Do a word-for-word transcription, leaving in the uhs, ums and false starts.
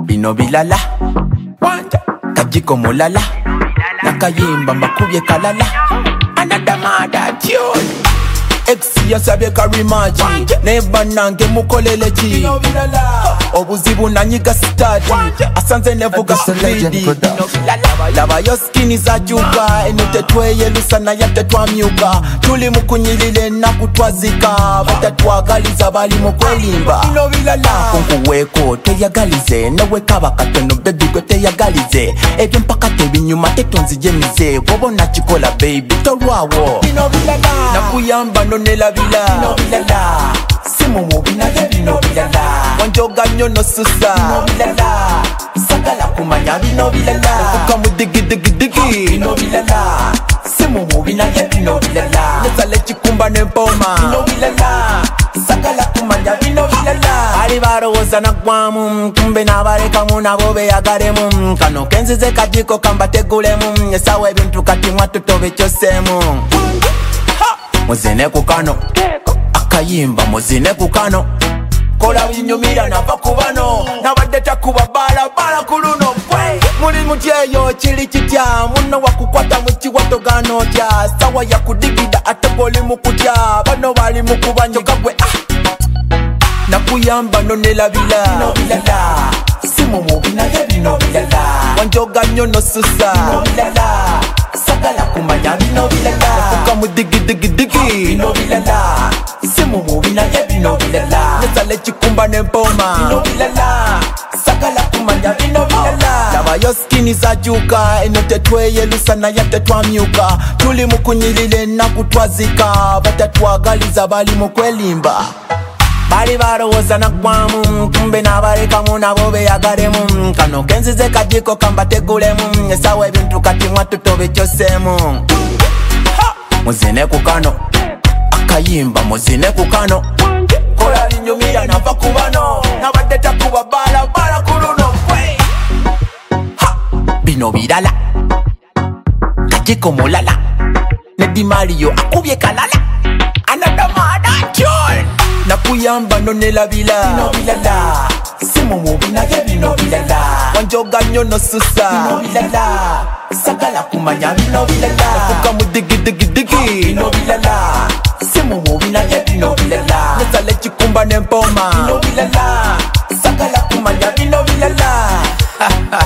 bino bilala kajiko mulala nakayimba makubye kalala another mother tune X yasabye karimaji neba nange mukolele ki obuzibu nanyiga stadi asanze nevuga speedi laba yo skinny zajuka eno tetweyelusa naye tetwamyuka tuli mukunyilile nakutwazika batatwagaliza bali mukolimba kunkuweko teyagalize newekaba katono bebi gwe teyagalize ebyo mpaka tebinyuma tetonzijemize wobona kikola baby tolwawo nakuyamba nonela bila bino bilala simu mubina ye bino bilala wanjoga nyono susa bino bilala sagala kumanya bino bilala ukamu digi digi digi bino bilala simu mubina ye bino bilala nesale chikumba nempoma bino bilala sagala kumanya bino bilala ali baroza na gwamu kumbe nabareka munabo beyagalemu kano kenzize kajiko kambategulemu esawa ebintu kati mwatutobe kyosemu muzine kukano akayimba muzine kukano kola binyumira nava kubano nabadde takuba bala bala kuluno muli mutyeyo kiri kitya muno wakukwata mukiwato gano tya sawa ya kudigida ate goli mukutya bano bali mukubanyoka gwe nakuyamba nonelabila bino bilala simu mubina ye bino bilala wanjoga nyono susa bino bilala sagala kumanya bino bilala ukamu digi digi digi bino bilala simu mubina ye bino bilala nesale chikumba nempoma bino bilala sagala kumanya bino bilala laba yo skinny zajuka eno tetweyelusa naye tetwamyuka tuli mukunyilile nakutwazika batatwagaliza bali mukwelimba bali barowoza na gwamu kumbe nabareka munabo beyagalemu kano kenzize kajiko kambategulemu esawa ebintu kati mwatutobe kyosemu muzine kukano akayimba muzine kukano kola linyumira nava kubano nabadde takuba bala bala kuluno bino bilala kajiko mulala Nedi Mario akubye kalala another mother tune nakuyamba nonela bila bino bilala simu mubina ye bino bilala wanjoga nyono susa bino bilala sagala kumanya bino bilala ukamu digi digi digi bino bilala simu mubina ye bino bilala nesale chikumba nempoma bino bilala sagala kumanya bino bilala